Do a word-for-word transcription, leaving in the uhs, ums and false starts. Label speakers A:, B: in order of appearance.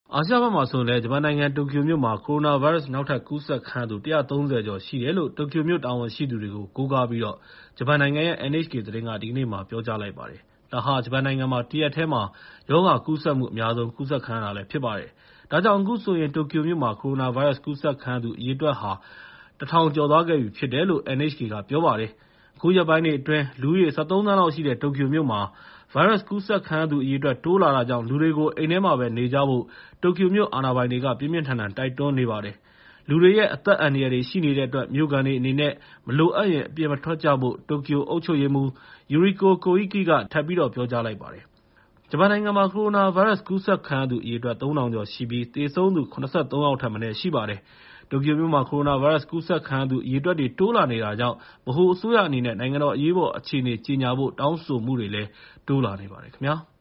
A: အာရှဘက်မှာဆိုရင်လည်းဂျပန်နိုင်ငံတိုကျိုမြို့မှာကိုရိုနာဗိုင်းရပ်စ်နောက်ထပ်ကူးစက်ခံရသူ ၁၃၀ ကျော်ရှိတယ်လို့တိုကျိုမြို့တာဝန်ရှိသူတွေကို ကိုးကားပြီးတော့ဂျပန်နိုင်ငံရဲ့ အန် အိတ်ချ် ကေ သတင်းက ဒီကနေ့မှာပြောကြားလိုက်ပါတယ်။ ဒါဟာဂျပန်နိုင်ငံမှာတရက်တည်းမှာရောဂါကူးစက်မှုအများဆုံးကူးစက်ခံရတာလည်းဖြစ်ပါတယ်။ ဒါကြောင့်အခုဆိုရင်တိုကျိုမြို့မှာကိုရိုနာဗိုင်းရပ်စ်ကူးစက်ခံရသူအရေအတွက်ဟာ ၁,၀၀၀ ကျော်သွားခဲ့ပြီဖြစ်တယ်လို့ အန် အိတ်ချ် ကေ က ပြောပါတယ်။ အခုရက်ပိုင်းတွေအတွင်း လူဦးရေ ၁၃ သန်းလောက်ရှိတဲ့တိုကျိုမြို့မှာဗိုင်းရပ်စ်ကူးစက်ခံရသူအရေအတွက်တိုးလာတာကြောင့် လူတွေကို အိမ်ထဲမှာပဲနေကြဖို့တိုကျိုမြို့အာဏာပိုင်တွေက ပြင်းပြင်းထန်ထန်တိုက်တွန်းနေပါတယ်။ လူတွေရဲ့ အသက်အန္တရာယ်တွေရှိနေတဲ့အတွက် မြို့ခံတွေအနေနဲ့ မလိုအပ်ရင် အပြင်မထွက်ကြဖို့ တိုကျိုအုပ်ချုပ်ရေးမှူး Yuriko Koike က ထပ်ပြီးတော့ပြောကြားလိုက်ပါတယ်။ ဂျပန်နိုင်ငံမှာကိုရိုနာဗိုင်းရပ်စ်ကူးစက်ခံရသူအရေအတွက် ၃,၀၀၀ ကျော်ရှိပြီး သေဆုံးသူ ၇၃ ယောက်ထက်မနည်းရှိပါတယ်။ တိုကျိုမြို့မှာကိုရိုနာဗိုင်းရပ်စ်ကူးစက်ခံရသူအရေအတွက်တွေတိုးလာနေတာကြောင့် ဗဟိုအစိုးရအနေနဲ့နိုင်ငံတော်အရေးပေါ်အခြေအနေကြေညာဖို့တောင်းဆိုမှုတွေလည်းတိုးလာနေပါတယ်ခင်ဗျာ။